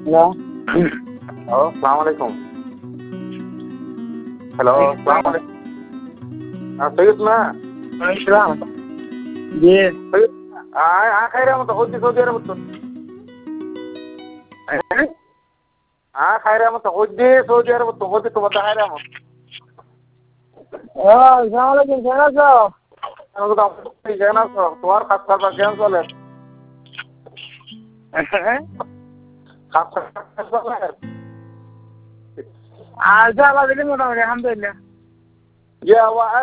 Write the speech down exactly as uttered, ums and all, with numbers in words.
Hello hello, আসসালামু আলাইকুম। Hello, আসসালামু আলাইকুম। হ্যাঁ, সৈয়দ না? ওয়ালাইকুম জি সৈয়দ আয় আ খাইরে মতো হইতে সৌদি আরব তো। আ খাইরে মতো হইতে সৌদি আরব তো হইতে তো বড় খাইরে মতো। ও আসসালামু আলাইকুম কেমন আছো? আমি তো কেন আছো? তোমার খাস খাবার কেমন চলে? খাস খাবার চলে? আচ্ছা আল্লাহ দিলে মোটামুটি আলহামদুলিল্লাহ। ইয়া